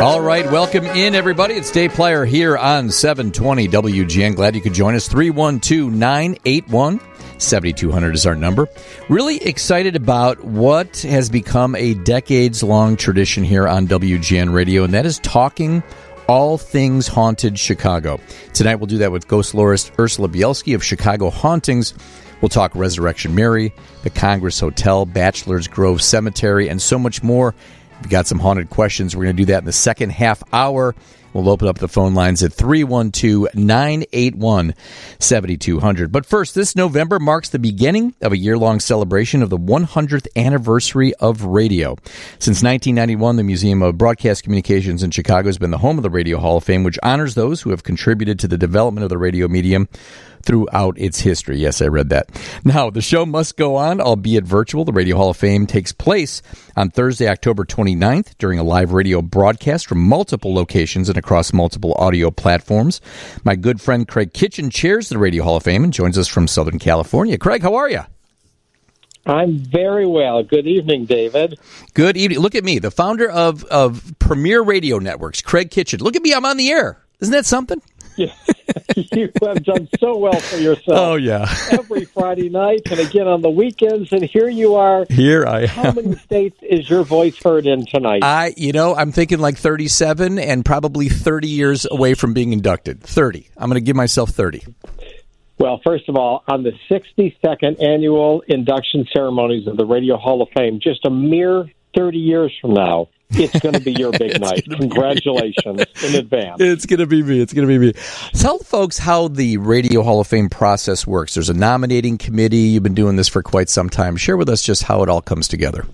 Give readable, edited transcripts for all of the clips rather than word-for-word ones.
All right, welcome in, everybody. It's Dave Plyer here on 720 WGN. Glad you could join us. 312-981-7200 is our number. Really excited about what has become a decades-long tradition here on WGN Radio, and that is talking all things haunted Chicago. Tonight we'll do that with ghost lorist Ursula Bielski of Chicago Hauntings. We'll talk Resurrection Mary, the Congress Hotel, Bachelor's Grove Cemetery, and so much more. We've got some haunted questions. We're going to do that in the second half hour. We'll open up the phone lines at 312-981-7200. But first, this November marks the beginning of a year-long celebration of the 100th anniversary of radio. Since 1991, the Museum of Broadcast Communications in Chicago has been the home of the Radio Hall of Fame, which honors those who have contributed to the development of the radio medium throughout its history. Yes, I read that. Now, the show must go on, albeit virtual. The Radio Hall of Fame takes place on Thursday, October 29th, during a live radio broadcast from multiple locations and across multiple audio platforms. My good friend Craig Kitchen chairs the Radio Hall of Fame and joins us from Southern California. Craig, how are you? I'm very well. Good evening, David. Good evening. Look at me, the founder of Premier Radio Networks, Craig Kitchen. Look at me, I'm on the air. Isn't that something? Yeah. You have done so well for yourself. Oh, yeah. Every Friday night and again on the weekends, and here you are. Here I am. How many states is your voice heard in tonight? I'm thinking like 37 and probably 30 years away from being inducted. 30. I'm going to give myself 30. Well, first of all, on the 62nd annual induction ceremonies of the Radio Hall of Fame, just a mere 30 years from now, it's going to be your big night. Congratulations in advance. It's going to be me. Tell folks how the Radio Hall of Fame process works. There's a nominating committee. You've been doing this for quite some time. Share with us just how it all comes together.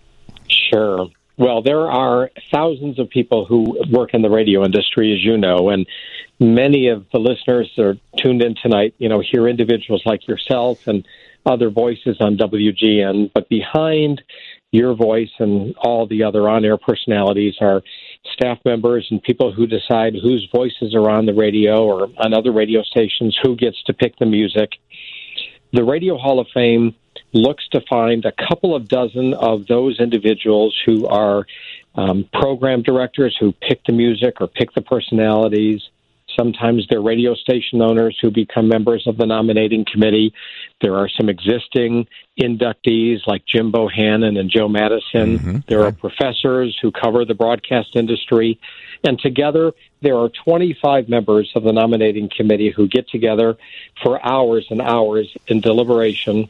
Sure. Well, there are thousands of people who work in the radio industry, as you know, and many of the listeners that are tuned in tonight, hear individuals like yourself and other voices on WGN, but behind your voice and all the other on-air personalities are staff members and people who decide whose voices are on the radio or on other radio stations, who gets to pick the music. The Radio Hall of Fame looks to find a couple of dozen of those individuals who are program directors who pick the music or pick the personalities. Sometimes they're radio station owners who become members of the nominating committee. There are some existing inductees like Jim Bohannon and Joe Madison. Mm-hmm. There are professors who cover the broadcast industry. And together, there are 25 members of the nominating committee who get together for hours and hours in deliberation,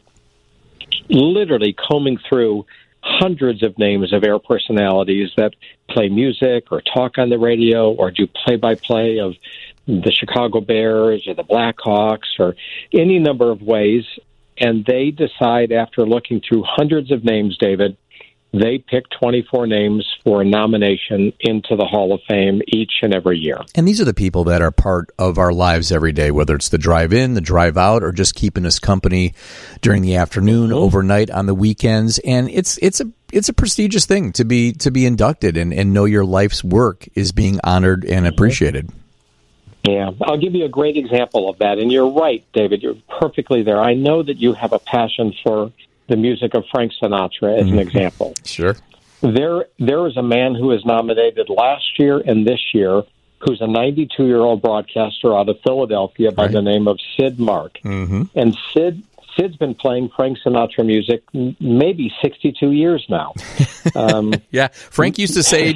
literally combing through hundreds of names of air personalities that play music or talk on the radio or do play-by-play of the Chicago Bears or the Blackhawks or any number of ways. And they decide, after looking through hundreds of names, David, they pick 24 names for a nomination into the Hall of Fame each and every year. And these are the people that are part of our lives every day, whether it's the drive in, the drive out, or just keeping us company during the afternoon, overnight, on the weekends. And it's a prestigious thing to be inducted and know your life's work is being honored and appreciated. Yeah, I'll give you a great example of that. And you're right, David. You're perfectly there. I know that you have a passion for the music of Frank Sinatra as an example. Sure. There is a man who was nominated last year and this year who's a 92-year-old broadcaster out of Philadelphia by the name of Sid Mark. Mm-hmm. And Sid's been playing Frank Sinatra music maybe 62 years now. Yeah, Frank used to say,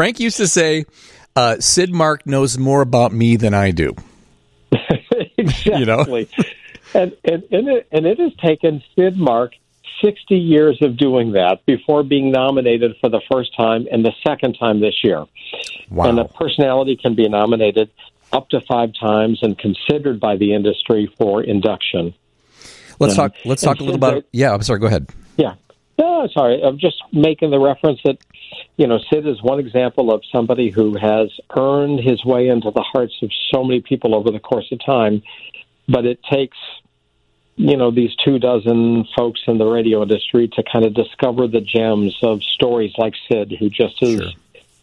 Sid Mark knows more about me than I do. Exactly. And it has taken Sid Mark 60 years of doing that before being nominated for the first time and the second time this year. Wow. And a personality can be nominated up to 5 times and considered by the industry for induction. Let's talk a little about... Yeah, I'm sorry, go ahead. Yeah. No, sorry. I'm just making the reference that, Sid is one example of somebody who has earned his way into the hearts of so many people over the course of time. But it takes, these 24 folks in the radio industry to kind of discover the gems of stories like Sid, who just is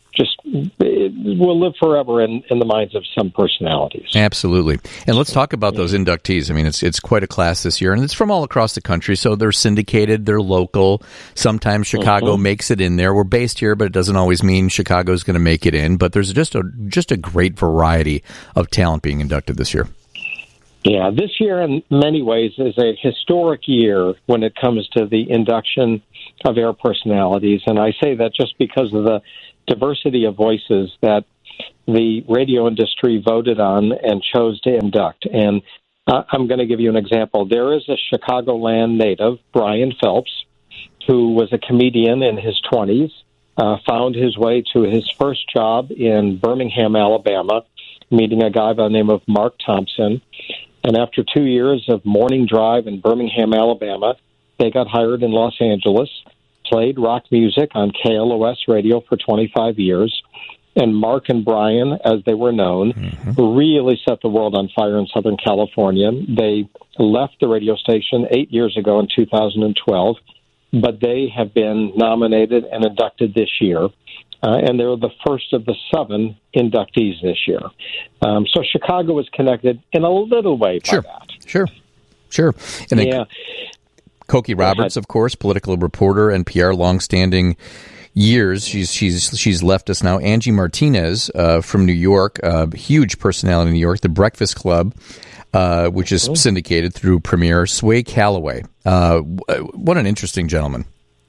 just it will live forever in the minds of some personalities. Absolutely. And let's talk about those inductees. I mean, it's quite a class this year, and it's from all across the country, so they're syndicated, they're local. Sometimes Chicago makes it in there. We're based here, but it doesn't always mean Chicago's going to make it in. But there's just a great variety of talent being inducted this year. Yeah, this year in many ways is a historic year when it comes to the induction of air personalities. And I say that just because of the diversity of voices that the radio industry voted on and chose to induct. And I'm going to give you an example. There is a Chicagoland native, Brian Phelps, who was a comedian in his 20s, found his way to his first job in Birmingham, Alabama, meeting a guy by the name of Mark Thompson. And after 2 years of morning drive in Birmingham, Alabama, they got hired in Los Angeles, played rock music on KLOS radio for 25 years. And Mark and Brian, as they were known, really set the world on fire in Southern California. They left the radio station 8 years ago in 2012, but they have been nominated and inducted this year. And they're the first of the 7 inductees this year. So Chicago is connected in a little way by that. Sure. And then Cokie Roberts, of course, political reporter, NPR, longstanding years. She's left us now. Angie Martinez from New York, huge personality in New York. The Breakfast Club, which is syndicated through Premiere. Sway Calloway. What an interesting gentleman.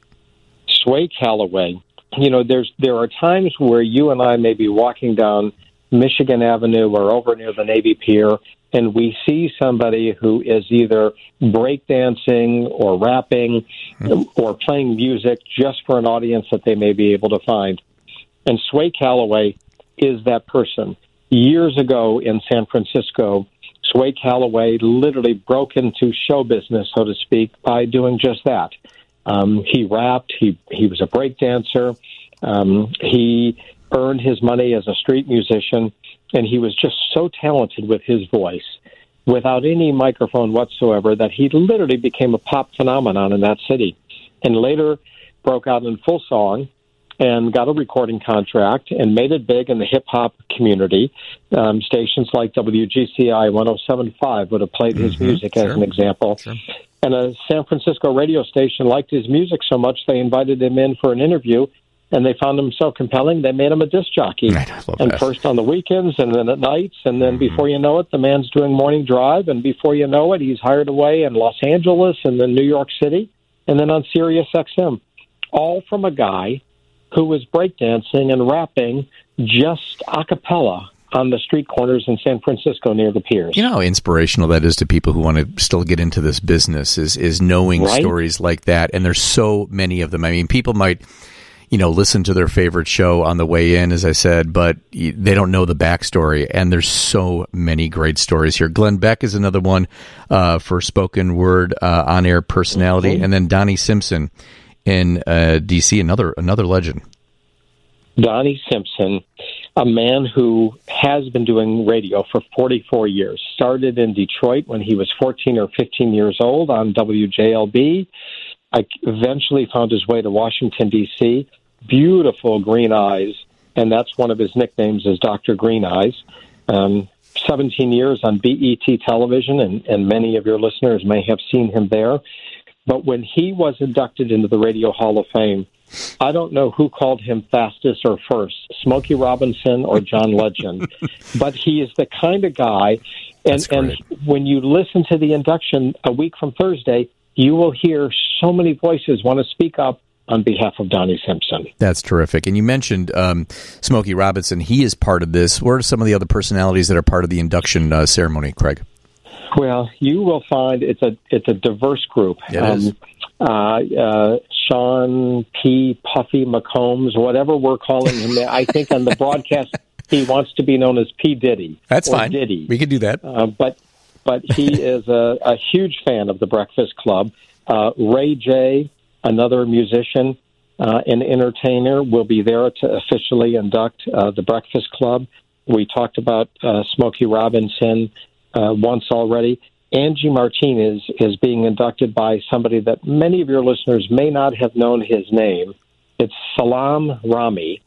Sway Calloway. You know, there are times where you and I may be walking down Michigan Avenue or over near the Navy Pier, and we see somebody who is either breakdancing or rapping or playing music just for an audience that they may be able to find. And Sway Calloway is that person. Years ago in San Francisco, Sway Calloway literally broke into show business, so to speak, by doing just that. He rapped. He was a breakdancer. He earned his money as a street musician, and he was just so talented with his voice, without any microphone whatsoever, that he literally became a pop phenomenon in that city, and later broke out in full song and got a recording contract and made it big in the hip-hop community. Stations like WGCI 107.5 would have played his music as an example. Sure. And a San Francisco radio station liked his music so much they invited him in for an interview, and they found him so compelling they made him a disc jockey. And first on the weekends and then at nights, and then before you know it, the man's doing morning drive, and before you know it, he's hired away in Los Angeles and then New York City, and then on Sirius XM. All from a guy who was breakdancing and rapping just a cappella on the street corners in San Francisco near the piers. You know how inspirational that is to people who want to still get into this business is knowing stories like that. And there's so many of them. I mean, people might, listen to their favorite show on the way in, as I said, but they don't know the backstory. And there's so many great stories here. Glenn Beck is another one for spoken word on-air personality. And then Donnie Simpson in D.C., another legend. Donnie Simpson, a man who has been doing radio for 44 years. Started in Detroit when he was 14 or 15 years old on WJLB. Eventually found his way to Washington, D.C. Beautiful green eyes, and that's one of his nicknames is Dr. Green Eyes. 17 years on BET television, and many of your listeners may have seen him there. But when he was inducted into the Radio Hall of Fame, I don't know who called him fastest or first, Smokey Robinson or John Legend, but he is the kind of guy, and when you listen to the induction a week from Thursday, you will hear so many voices want to speak up on behalf of Donnie Simpson. That's terrific. And you mentioned Smokey Robinson. He is part of this. What are some of the other personalities that are part of the induction ceremony, Craig? Well, you will find it's a diverse group. It is. Sean P. Puffy McCombs, whatever we're calling him. I think on the broadcast he wants to be known as P. Diddy. That's fine. Diddy. We can do that. But he is a huge fan of the Breakfast Club. Ray J., another musician and entertainer, will be there to officially induct the Breakfast Club. We talked about Smokey Robinson once already. Angie Martinez is being inducted by somebody that many of your listeners may not have known his name. It's Salam Rami.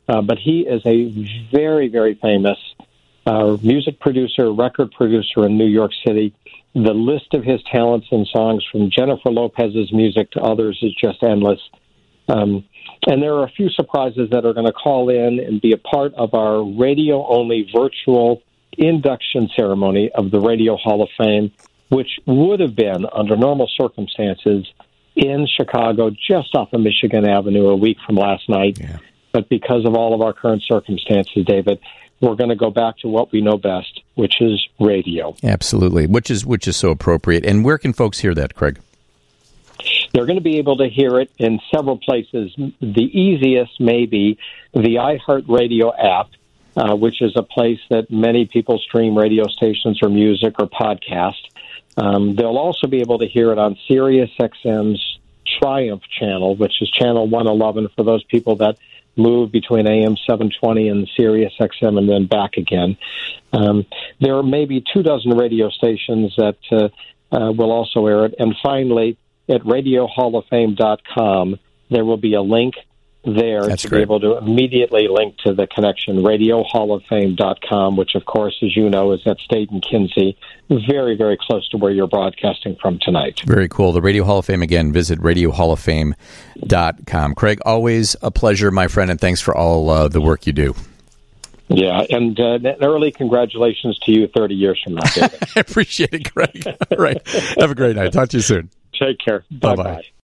But he is a very, very famous music producer, record producer in New York City. The list of his talents and songs, from Jennifer Lopez's music to others, is just endless. And there are a few surprises that are going to call in and be a part of our radio-only virtual induction ceremony of the Radio Hall of Fame, which would have been, under normal circumstances, in Chicago, just off of Michigan Avenue a week from last night. Yeah. But because of all of our current circumstances, David, we're going to go back to what we know best, which is radio. Absolutely, which is so appropriate. And where can folks hear that, Craig? They're going to be able to hear it in several places. The easiest may be the iHeartRadio app, which is a place that many people stream radio stations or music or podcast. They'll also be able to hear it on SiriusXM's Triumph channel, which is channel 111 for those people that move between AM 720 and SiriusXM and then back again. There are maybe 24 radio stations that will also air it. And finally, at RadioHallOfFame.com, there will be a link there to be able to immediately link to the connection, RadioHallOfFame.com, which, of course, as you know, is at State and Kinsey, very, very close to where you're broadcasting from tonight. Very cool. The Radio Hall of Fame, again, visit RadioHallOfFame.com. Craig, always a pleasure, my friend, and thanks for all the work you do. Yeah, and early congratulations to you 30 years from now, David. I appreciate it, Craig. All right. Have a great night. Talk to you soon. Take care. Bye-bye.